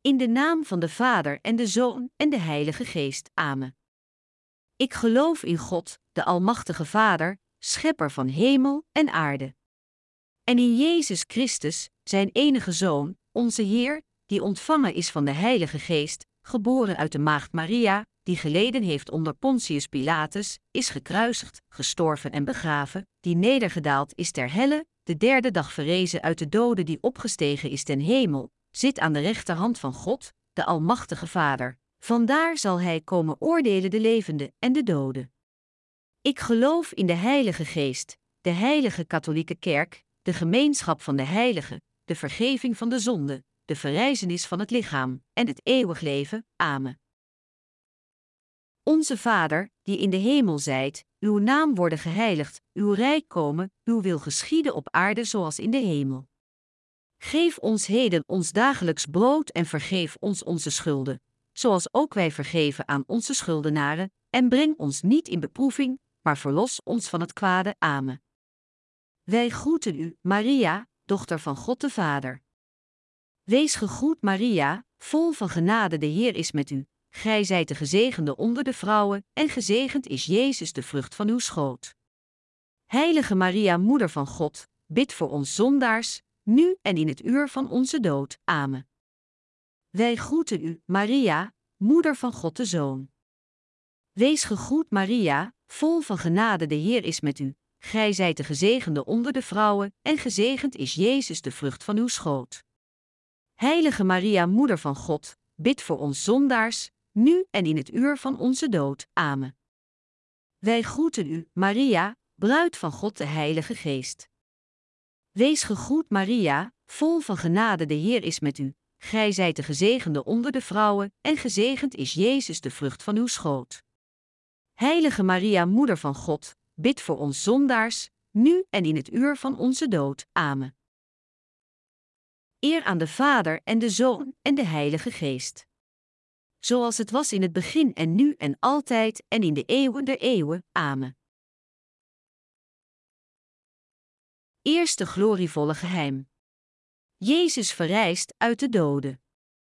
In de naam van de Vader en de Zoon en de Heilige Geest. Amen. Ik geloof in God, de Almachtige Vader, schepper van hemel en aarde. En in Jezus Christus, zijn enige Zoon, onze Heer, die ontvangen is van de Heilige Geest, geboren uit de maagd Maria, die geleden heeft onder Pontius Pilatus, is gekruisigd, gestorven en begraven, die nedergedaald is ter helle, de derde dag verrezen uit de doden, die opgestegen is ten hemel, zit aan de rechterhand van God, de Almachtige Vader. Vandaar zal hij komen oordelen de levenden en de doden. Ik geloof in de Heilige Geest, de heilige katholieke kerk, de gemeenschap van de heiligen, de vergeving van de zonden, de verrijzenis van het lichaam en het eeuwig leven. Amen. Onze Vader, die in de hemel zijt, uw naam worden geheiligd, uw rijk komen, uw wil geschieden op aarde zoals in de hemel. Geef ons heden ons dagelijks brood en vergeef ons onze schulden, zoals ook wij vergeven aan onze schuldenaren, en breng ons niet in beproeving, maar verlos ons van het kwade. Amen. Wij groeten u, Maria, dochter van God de Vader. Wees gegroet, Maria, vol van genade, de Heer is met u. Gij zijt de gezegende onder de vrouwen, en gezegend is Jezus, de vrucht van uw schoot. Heilige Maria, moeder van God, bid voor ons zondaars, nu en in het uur van onze dood. Amen. Wij groeten u, Maria, moeder van God de Zoon. Wees gegroet, Maria, vol van genade, de Heer is met u. Gij zijt de gezegende onder de vrouwen, en gezegend is Jezus, de vrucht van uw schoot. Heilige Maria, moeder van God, bid voor ons zondaars, nu en in het uur van onze dood. Amen. Wij groeten u, Maria, bruid van God de Heilige Geest. Wees gegroet, Maria, vol van genade, de Heer is met u. Gij zijt de gezegende onder de vrouwen, en gezegend is Jezus, de vrucht van uw schoot. Heilige Maria, moeder van God, bid voor ons zondaars, nu en in het uur van onze dood. Amen. Eer aan de Vader en de Zoon en de Heilige Geest. Zoals het was in het begin en nu en altijd en in de eeuwen der eeuwen. Amen. Eerste glorievolle geheim. Jezus verrijst uit de doden.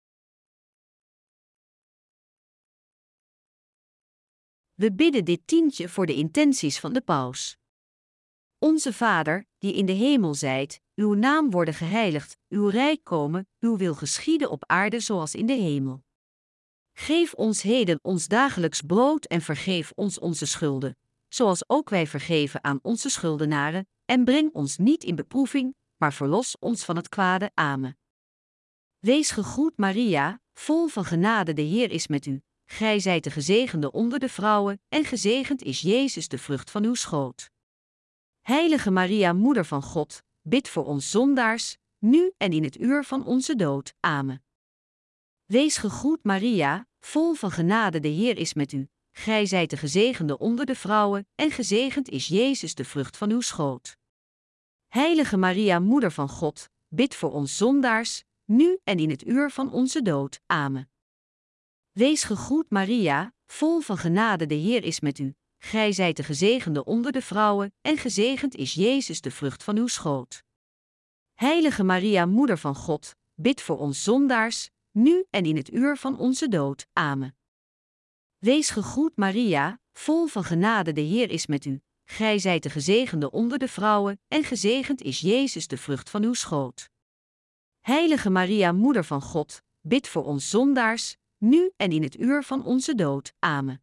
We bidden dit tientje voor de intenties van de paus. Onze Vader, die in de hemel zijt, uw naam worden geheiligd, uw rijk komen, uw wil geschieden op aarde zoals in de hemel. Geef ons heden ons dagelijks brood en vergeef ons onze schulden, zoals ook wij vergeven aan onze schuldenaren, en breng ons niet in beproeving, maar verlos ons van het kwade. Amen. Wees gegroet, Maria, vol van genade, de Heer is met u. Gij zijt de gezegende onder de vrouwen, en gezegend is Jezus, de vrucht van uw schoot. Heilige Maria, moeder van God, bid voor ons zondaars, nu en in het uur van onze dood. Amen. Wees gegroet, Maria, vol van genade, de Heer is met u. Gij zijt de gezegende onder de vrouwen, en gezegend is Jezus, de vrucht van uw schoot. Heilige Maria, moeder van God, bid voor ons zondaars, nu en in het uur van onze dood. Amen. Wees gegroet, Maria, vol van genade, de Heer is met u. Gij zijt de gezegende onder de vrouwen, en gezegend is Jezus, de vrucht van uw schoot. Heilige Maria, moeder van God, bid voor ons zondaars, nu en in het uur van onze dood. Amen. Wees gegroet, Maria, vol van genade, de Heer is met u. Gij zijt de gezegende onder de vrouwen, en gezegend is Jezus, de vrucht van uw schoot. Heilige Maria, moeder van God, bid voor ons zondaars, nu en in het uur van onze dood. Amen.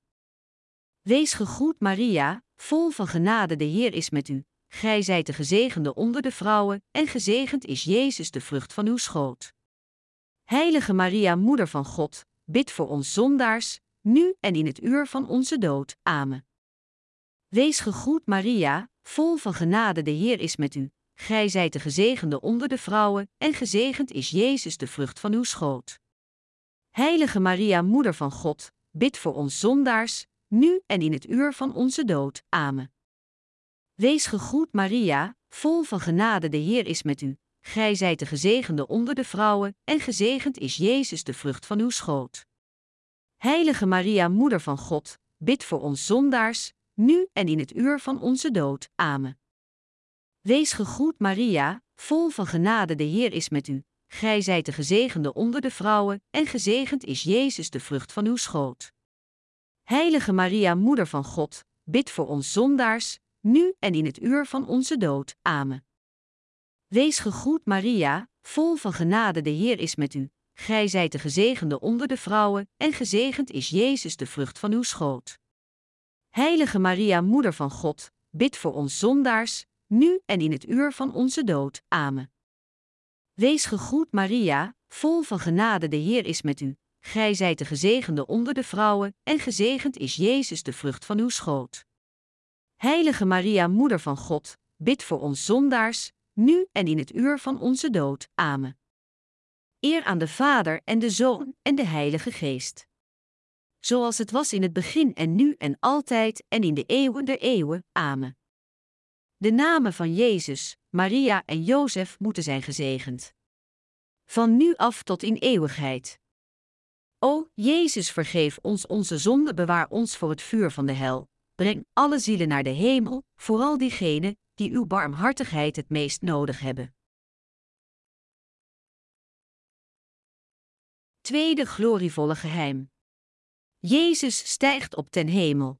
Wees gegroet, Maria, vol van genade, de Heer is met u. Gij zijt de gezegende onder de vrouwen, en gezegend is Jezus, de vrucht van uw schoot. Heilige Maria, moeder van God, bid voor ons zondaars, nu en in het uur van onze dood. Amen. Wees gegroet, Maria, vol van genade, de Heer is met u. Gij zijt de gezegende onder de vrouwen, en gezegend is Jezus, de vrucht van uw schoot. Heilige Maria, moeder van God, bid voor ons zondaars, nu en in het uur van onze dood. Amen. Wees gegroet, Maria, vol van genade, de Heer is met u. Gij zijt de gezegende onder de vrouwen, en gezegend is Jezus, de vrucht van uw schoot. Heilige Maria, moeder van God, bid voor ons zondaars, nu en in het uur van onze dood. Amen. Wees gegroet, Maria, vol van genade, de Heer is met u. Gij zijt de gezegende onder de vrouwen, en gezegend is Jezus de vrucht van uw schoot. Heilige Maria, Moeder van God, bid voor ons zondaars, nu en in het uur van onze dood. Amen. Wees gegroet Maria, vol van genade, de Heer is met u. Gij zijt de gezegende onder de vrouwen, en gezegend is Jezus de vrucht van uw schoot. Heilige Maria, Moeder van God, bid voor ons zondaars, nu en in het uur van onze dood. Amen. Wees gegroet Maria, vol van genade, de Heer is met u. Gij zijt de gezegende onder de vrouwen, en gezegend is Jezus de vrucht van uw schoot. Heilige Maria, Moeder van God, bid voor ons zondaars, nu en in het uur van onze dood. Amen. Eer aan de Vader en de Zoon en de Heilige Geest. Zoals het was in het begin en nu en altijd en in de eeuwen der eeuwen. Amen. De namen van Jezus, Maria en Jozef moeten zijn gezegend. Van nu af tot in eeuwigheid. O, Jezus, vergeef ons onze zonden, bewaar ons voor het vuur van de hel. Breng alle zielen naar de hemel, vooral diegenen die uw barmhartigheid het meest nodig hebben. Tweede glorievolle geheim. Jezus stijgt op ten hemel.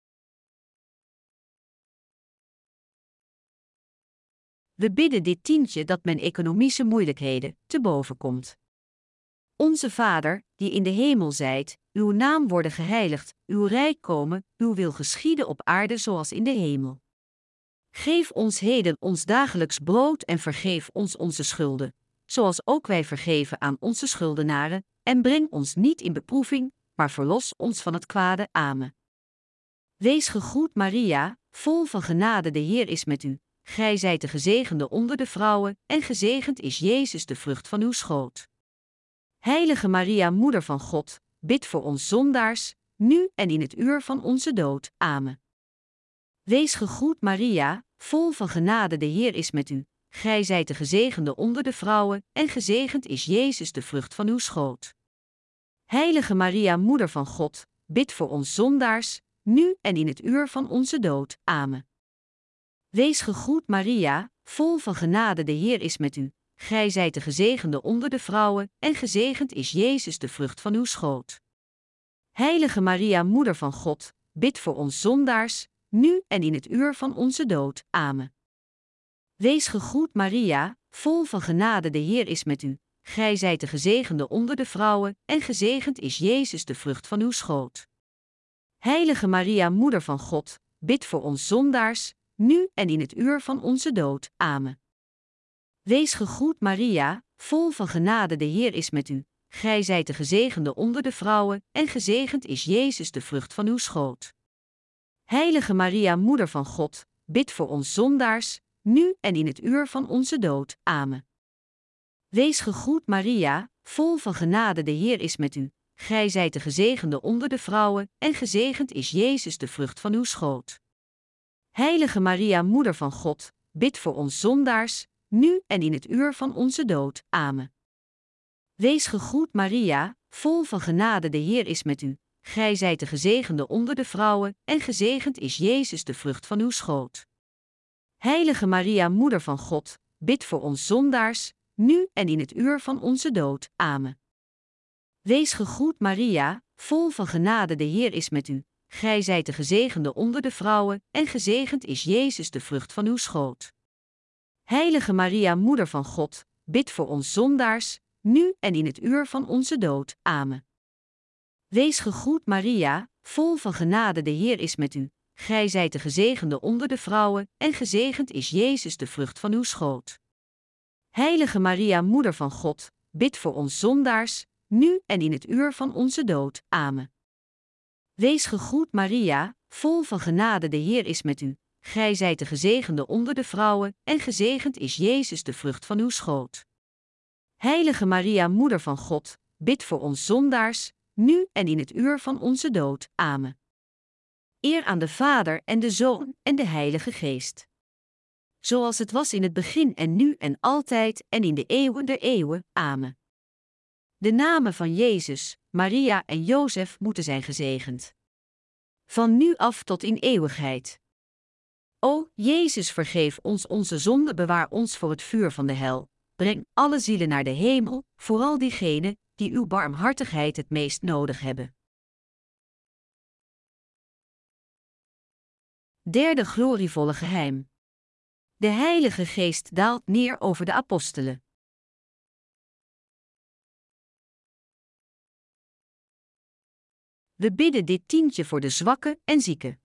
We bidden dit tientje dat men economische moeilijkheden te boven komt. Onze Vader, die in de hemel zijt, uw naam worden geheiligd, uw rijk komen, uw wil geschieden op aarde zoals in de hemel. Geef ons heden ons dagelijks brood en vergeef ons onze schulden, zoals ook wij vergeven aan onze schuldenaren, en breng ons niet in beproeving, maar verlos ons van het kwade. Amen. Wees gegroet Maria, vol van genade, de Heer is met u. Gij zijt de gezegende onder de vrouwen, en gezegend is Jezus de vrucht van uw schoot. Heilige Maria, Moeder van God, bid voor ons zondaars, nu en in het uur van onze dood. Amen. Wees gegroet Maria, vol van genade, de Heer is met u. Gij zijt de gezegende onder de vrouwen, en gezegend is Jezus de vrucht van uw schoot. Heilige Maria, Moeder van God, bid voor ons zondaars, nu en in het uur van onze dood. Amen. Wees gegroet Maria, vol van genade, de Heer is met u. Gij zijt de gezegende onder de vrouwen, en gezegend is Jezus de vrucht van uw schoot. Heilige Maria, Moeder van God, bid voor ons zondaars, nu en in het uur van onze dood. Amen. Wees gegroet Maria, vol van genade, de Heer is met u. Gij zijt de gezegende onder de vrouwen, en gezegend is Jezus de vrucht van uw schoot. Heilige Maria, Moeder van God, bid voor ons zondaars, nu en in het uur van onze dood. Amen. Wees gegroet Maria, vol van genade, de Heer is met u. Gij zijt de gezegende onder de vrouwen, en gezegend is Jezus de vrucht van uw schoot. Heilige Maria, Moeder van God, bid voor ons zondaars, nu en in het uur van onze dood. Amen. Wees gegroet Maria, vol van genade, de Heer is met u. Gij zijt de gezegende onder de vrouwen, en gezegend is Jezus de vrucht van uw schoot. Heilige Maria, Moeder van God, bid voor ons zondaars, nu en in het uur van onze dood. Amen. Wees gegroet Maria, vol van genade, de Heer is met u. Gij zijt de gezegende onder de vrouwen, en gezegend is Jezus de vrucht van uw schoot. Heilige Maria, Moeder van God, bid voor ons zondaars, nu en in het uur van onze dood. Amen. Wees gegroet Maria, vol van genade, de Heer is met u. Gij zijt de gezegende onder de vrouwen, en gezegend is Jezus de vrucht van uw schoot. Heilige Maria, Moeder van God, bid voor ons zondaars, nu en in het uur van onze dood. Amen. Wees gegroet Maria, vol van genade, de Heer is met u. Gij zijt de gezegende onder de vrouwen, en gezegend is Jezus de vrucht van uw schoot. Heilige Maria, Moeder van God, bid voor ons zondaars, nu en in het uur van onze dood. Amen. Wees gegroet Maria, vol van genade, de Heer is met u. Gij zijt de gezegende onder de vrouwen, en gezegend is Jezus de vrucht van uw schoot. Heilige Maria, Moeder van God, bid voor ons zondaars, nu en in het uur van onze dood. Amen. Eer aan de Vader en de Zoon en de Heilige Geest. Zoals het was in het begin en nu en altijd en in de eeuwen der eeuwen. Amen. De namen van Jezus, Maria en Jozef moeten zijn gezegend. Van nu af tot in eeuwigheid. O, Jezus, vergeef ons onze zonden, bewaar ons voor het vuur van de hel. breng alle zielen naar de hemel, vooral diegenen die uw barmhartigheid het meest nodig hebben. Derde glorievolle geheim. De Heilige Geest daalt neer over de apostelen. We bidden dit tientje voor de zwakken en zieken.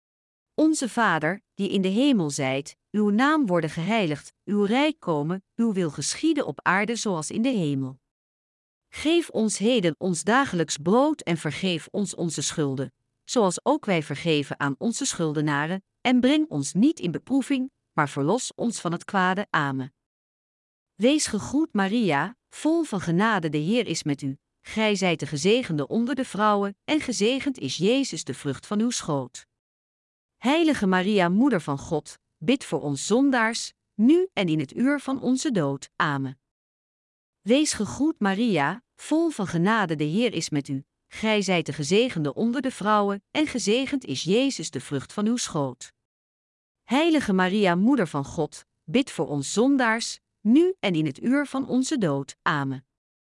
Onze Vader, die in de hemel zijt, uw naam worden geheiligd, uw rijk komen, uw wil geschieden op aarde zoals in de hemel. Geef ons heden ons dagelijks brood en vergeef ons onze schulden, zoals ook wij vergeven aan onze schuldenaren, en breng ons niet in beproeving, maar verlos ons van het kwade. Amen. Wees gegroet Maria, vol van genade, de Heer is met u. Gij zijt de gezegende onder de vrouwen, en gezegend is Jezus, de vrucht van uw schoot. Heilige Maria, Moeder van God, bid voor ons zondaars, nu en in het uur van onze dood. Amen. Wees gegroet Maria, vol van genade, de Heer is met u. Gij zijt de gezegende onder de vrouwen, en gezegend is Jezus, de vrucht van uw schoot. Heilige Maria, Moeder van God, bid voor ons zondaars, nu en in het uur van onze dood. Amen.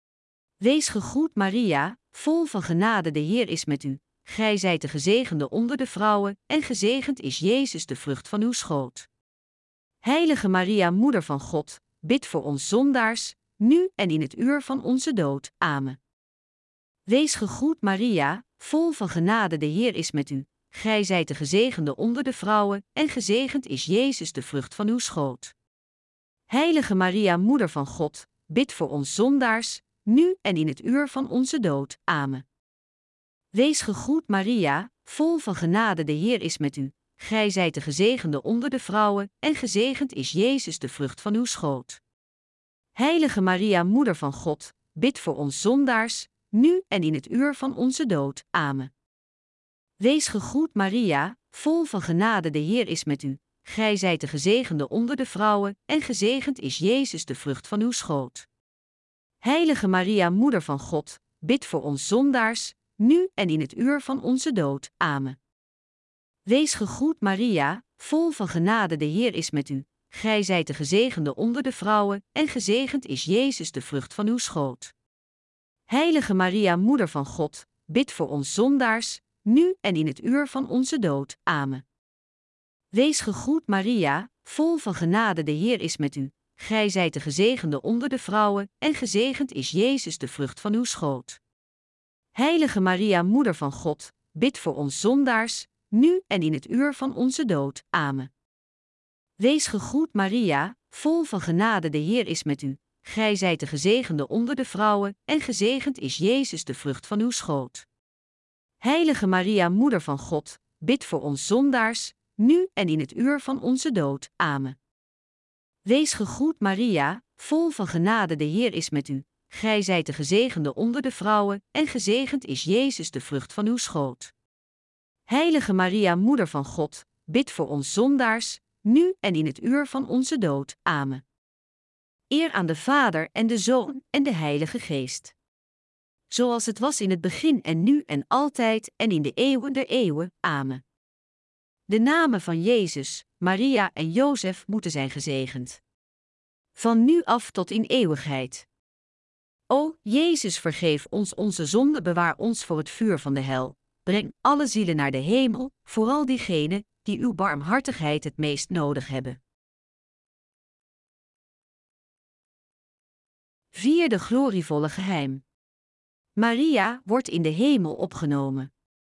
Wees gegroet Maria, vol van genade, de Heer is met u. Gij zijt de gezegende onder de vrouwen, en gezegend is Jezus, de vrucht van uw schoot. Heilige Maria, Moeder van God, bid voor ons zondaars, nu en in het uur van onze dood. Amen. Wees gegroet Maria, vol van genade, de Heer is met u. Gij zijt de gezegende onder de vrouwen, en gezegend is Jezus, de vrucht van uw schoot. Heilige Maria, Moeder van God, bid voor ons zondaars, nu en in het uur van onze dood. Amen. Wees gegroet Maria, vol van genade, de Heer is met u. Gij zijt de gezegende onder de vrouwen, en gezegend is Jezus, de vrucht van uw schoot. Heilige Maria, Moeder van God, bid voor ons zondaars, nu en in het uur van onze dood. Amen. Wees gegroet Maria, vol van genade, de Heer is met u. Gij zijt de gezegende onder de vrouwen, en gezegend is Jezus, de vrucht van uw schoot. Heilige Maria, Moeder van God, bid voor ons zondaars, nu en in het uur van onze dood. Amen. Wees gegroet Maria, vol van genade, de Heer is met u. Gij zijt de gezegende onder de vrouwen, en gezegend is Jezus, de vrucht van uw schoot. Heilige Maria, Moeder van God, bid voor ons zondaars, nu en in het uur van onze dood. Amen. Wees gegroet Maria, vol van genade, de Heer is met u. Gij zijt de gezegende onder de vrouwen, en gezegend is Jezus, de vrucht van uw schoot. Heilige Maria, Moeder van God, bid voor ons zondaars, nu en in het uur van onze dood. Amen. Wees gegroet Maria, vol van genade, de Heer is met u. Gij zijt de gezegende onder de vrouwen, en gezegend is Jezus, de vrucht van uw schoot. Heilige Maria, Moeder van God, bid voor ons zondaars, nu en in het uur van onze dood. Amen. Wees gegroet Maria, vol van genade, de Heer is met u. Gij zijt de gezegende onder de vrouwen, en gezegend is Jezus, de vrucht van uw schoot. Heilige Maria, Moeder van God, bid voor ons zondaars, nu en in het uur van onze dood. Amen. Eer aan de Vader en de Zoon en de Heilige Geest. Zoals het was in het begin en nu en altijd en in de eeuwen der eeuwen. Amen. De namen van Jezus, Maria en Jozef moeten zijn gezegend. Van nu af tot in eeuwigheid. O, Jezus, vergeef ons onze zonde, bewaar ons voor het vuur van de hel. Breng alle zielen naar de hemel, vooral diegenen die uw barmhartigheid het meest nodig hebben. Vierde glorievolle geheim. Maria wordt in de hemel opgenomen.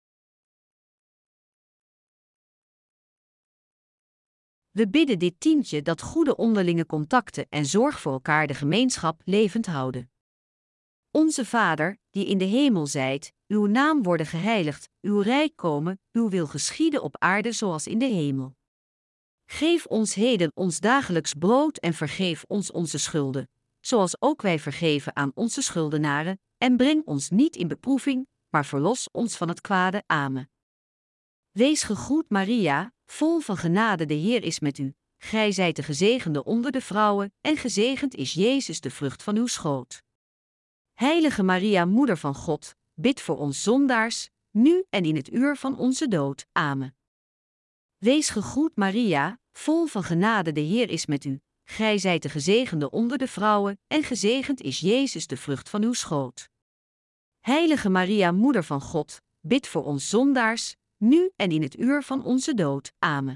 We bidden dit tientje dat goede onderlinge contacten en zorg voor elkaar de gemeenschap levend houden. Onze Vader, die in de hemel zijt, uw naam worden geheiligd, uw rijk komen, uw wil geschieden op aarde zoals in de hemel. Geef ons heden ons dagelijks brood en vergeef ons onze schulden, zoals ook wij vergeven aan onze schuldenaren, en breng ons niet in beproeving, maar verlos ons van het kwade. Amen. Wees gegroet Maria, vol van genade, de Heer is met u. Gij zijt de gezegende onder de vrouwen, en gezegend is Jezus, de vrucht van uw schoot. Heilige Maria, Moeder van God, bid voor ons zondaars, nu en in het uur van onze dood. Amen. Wees gegroet Maria, vol van genade, de Heer is met u. gij zijt de gezegende onder de vrouwen, en gezegend is Jezus de vrucht van uw schoot. Heilige Maria, Moeder van God, bid voor ons zondaars, nu en in het uur van onze dood. Amen.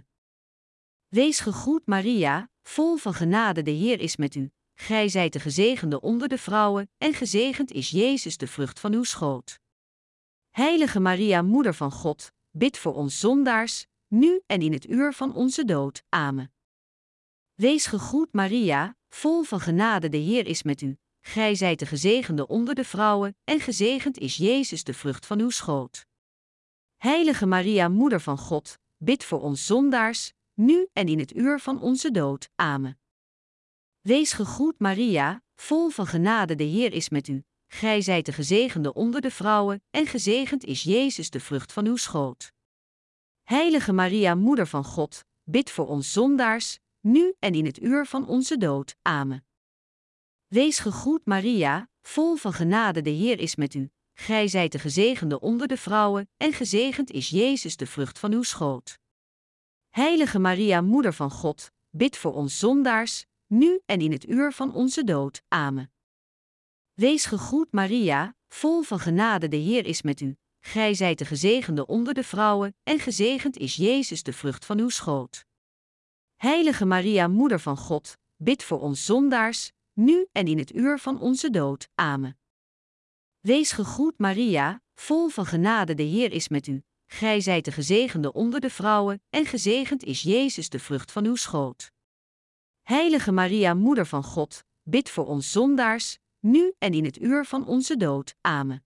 Wees gegroet Maria, vol van genade, de Heer is met u. Gij zijt de gezegende onder de vrouwen, en gezegend is Jezus de vrucht van uw schoot. Heilige Maria, Moeder van God, bid voor ons zondaars, nu en in het uur van onze dood. Amen. Wees gegroet Maria, vol van genade, de Heer is met u. Gij zijt de gezegende onder de vrouwen, en gezegend is Jezus de vrucht van uw schoot. Heilige Maria, Moeder van God, bid voor ons zondaars, nu en in het uur van onze dood. Amen. Wees gegroet Maria, vol van genade, de Heer is met u. Gij zijt de gezegende onder de vrouwen, en gezegend is Jezus de vrucht van uw schoot. Heilige Maria, Moeder van God, bid voor ons zondaars, nu en in het uur van onze dood. Amen. Wees gegroet Maria, vol van genade, de Heer is met u. Gij zijt de gezegende onder de vrouwen, en gezegend is Jezus de vrucht van uw schoot. Heilige Maria, Moeder van God, bid voor ons zondaars, nu en in het uur van onze dood. Amen. Wees gegroet Maria, vol van genade, de Heer is met u. Gij zijt de gezegende onder de vrouwen, en gezegend is Jezus de vrucht van uw schoot. Heilige Maria, Moeder van God, bid voor ons zondaars, nu en in het uur van onze dood. Amen. Wees gegroet Maria, vol van genade, de Heer is met u. Gij zijt de gezegende onder de vrouwen, en gezegend is Jezus de vrucht van uw schoot. Heilige Maria, Moeder van God, bid voor ons zondaars, nu en in het uur van onze dood. Amen.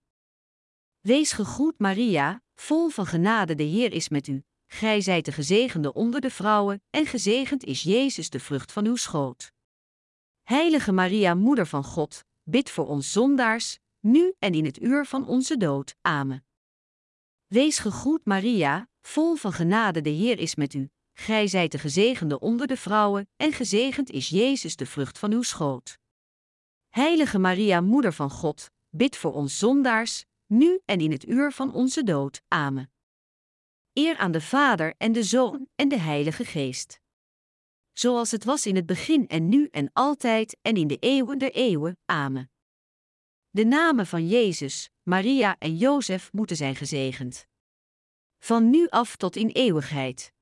Wees gegroet Maria, vol van genade, de Heer is met u. Gij zijt de gezegende onder de vrouwen, en gezegend is Jezus de vrucht van uw schoot. Heilige Maria, Moeder van God, bid voor ons zondaars, nu en in het uur van onze dood. Amen. Wees gegroet Maria, vol van genade, de Heer is met u. Gij zijt de gezegende onder de vrouwen, en gezegend is Jezus de vrucht van uw schoot. Heilige Maria, Moeder van God, bid voor ons zondaars, nu en in het uur van onze dood. Amen. Eer aan de Vader en de Zoon en de Heilige Geest. Zoals het was in het begin en nu en altijd en in de eeuwen der eeuwen. Amen. De namen van Jezus, Maria en Jozef moeten zijn gezegend. Van nu af tot in eeuwigheid.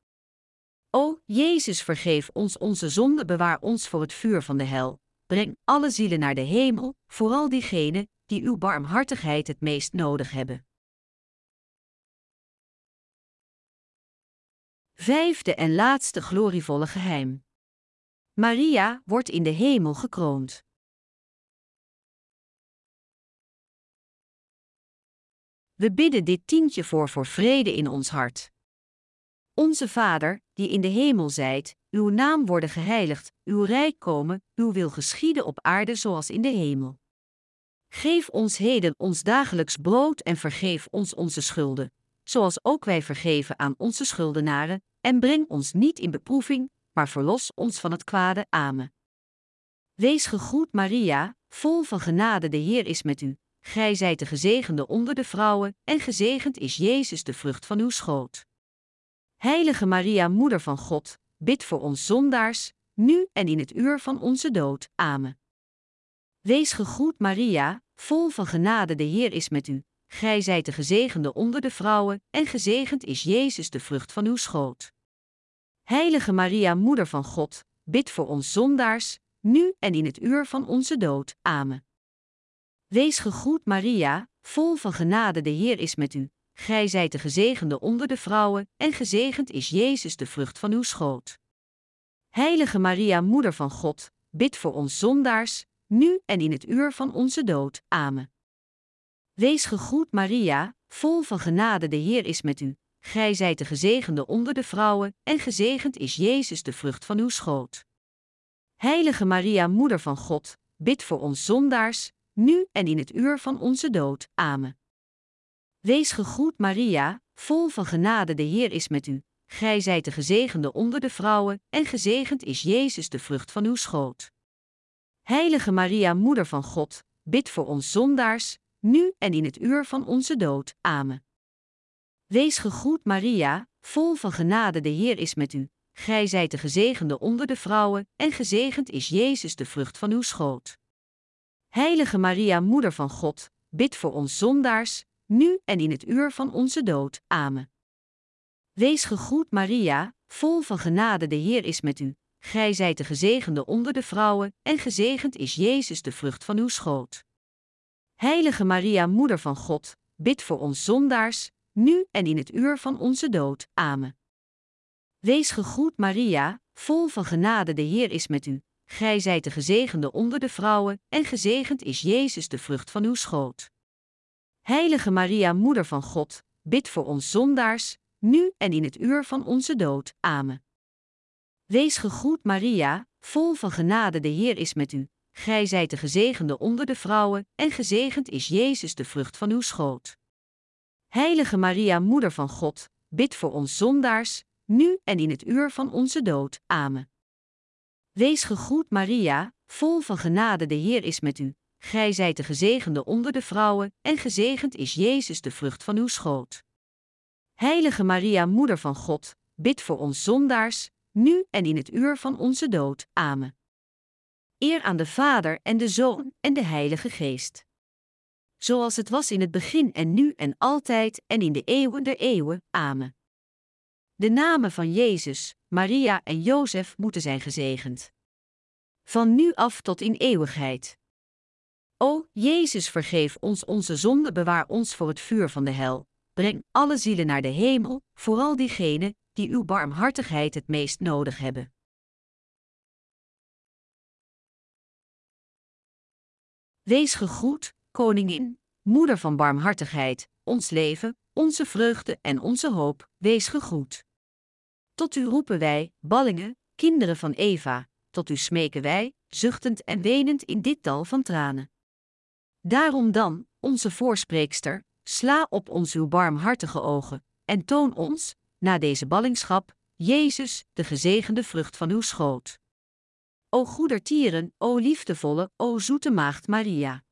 O, Jezus, vergeef ons onze zonden, bewaar ons voor het vuur van de hel. Breng alle zielen naar de hemel, vooral diegenen die uw barmhartigheid het meest nodig hebben. Vijfde en laatste glorievolle geheim. Maria wordt in de hemel gekroond. We bidden dit tientje voor vrede in ons hart. Onze Vader, die in de hemel zijt, uw naam worden geheiligd, uw rijk komen, uw wil geschieden op aarde zoals in de hemel. Geef ons heden ons dagelijks brood en vergeef ons onze schulden, zoals ook wij vergeven aan onze schuldenaren, en breng ons niet in beproeving, maar verlos ons van het kwade. Amen. Wees gegroet Maria, vol van genade, de Heer is met u. Gij zijt de gezegende onder de vrouwen, en gezegend is Jezus de vrucht van uw schoot. Heilige Maria, Moeder van God, bid voor ons zondaars, nu en in het uur van onze dood. Amen. Wees gegroet Maria, vol van genade, de Heer is met u. Gij zijt de gezegende onder de vrouwen, en gezegend is Jezus de vrucht van uw schoot. Heilige Maria, Moeder van God, bid voor ons zondaars, nu en in het uur van onze dood. Amen. Wees gegroet Maria, vol van genade, de Heer is met u. Gij zijt de gezegende onder de vrouwen, en gezegend is Jezus de vrucht van uw schoot. Heilige Maria, Moeder van God, bid voor ons zondaars, nu en in het uur van onze dood. Amen. Wees gegroet Maria, vol van genade, de Heer is met u. Gij zijt de gezegende onder de vrouwen, en gezegend is Jezus de vrucht van uw schoot. Heilige Maria, Moeder van God, bid voor ons zondaars, nu en in het uur van onze dood. Amen. Wees gegroet Maria, vol van genade, de Heer is met u. Gij zijt de gezegende onder de vrouwen, en gezegend is Jezus de vrucht van uw schoot. Heilige Maria, Moeder van God, bid voor ons zondaars, nu en in het uur van onze dood. Amen. Wees gegroet Maria, vol van genade, de Heer is met u. gij zijt de gezegende onder de vrouwen, en gezegend is Jezus de vrucht van uw schoot. Heilige Maria, Moeder van God, bid voor ons zondaars, nu en in het uur van onze dood. Amen. Wees gegroet Maria, vol van genade, de Heer is met u. Gij zijt de gezegende onder de vrouwen, en gezegend is Jezus de vrucht van uw schoot. Heilige Maria, Moeder van God, bid voor ons zondaars, nu en in het uur van onze dood. Amen. Wees gegroet Maria, vol van genade, de Heer is met u. Gij zijt de gezegende onder de vrouwen, en gezegend is Jezus de vrucht van uw schoot. Heilige Maria, Moeder van God, bid voor ons zondaars, nu en in het uur van onze dood. Amen. Wees gegroet Maria, vol van genade, de Heer is met u. Gij zijt de gezegende onder de vrouwen, en gezegend is Jezus de vrucht van uw schoot. Heilige Maria, Moeder van God, bid voor ons zondaars, nu en in het uur van onze dood. Amen. Wees gegroet Maria, vol van genade, de Heer is met u. Gij zijt de gezegende onder de vrouwen, en gezegend is Jezus de vrucht van uw schoot. Heilige Maria, Moeder van God, bid voor ons zondaars, nu en in het uur van onze dood. Amen. Eer aan de Vader en de Zoon en de Heilige Geest. Zoals het was in het begin en nu en altijd en in de eeuwen der eeuwen. Amen. De namen van Jezus, Maria en Jozef moeten zijn gezegend. Van nu af tot in eeuwigheid. O, Jezus, vergeef ons onze zonde, bewaar ons voor het vuur van de hel. Breng alle zielen naar de hemel, vooral diegenen die uw barmhartigheid het meest nodig hebben. Wees gegroet, Koningin, Moeder van barmhartigheid, ons leven, onze vreugde en onze hoop, wees gegroet. Tot u roepen wij, ballingen, kinderen van Eva, tot u smeken wij, zuchtend en wenend in dit dal van tranen. Daarom dan, onze voorspreekster, sla op ons uw barmhartige ogen, en toon ons, na deze ballingschap, Jezus, de gezegende vrucht van uw schoot. O goedertieren, o liefdevolle, o zoete maagd Maria.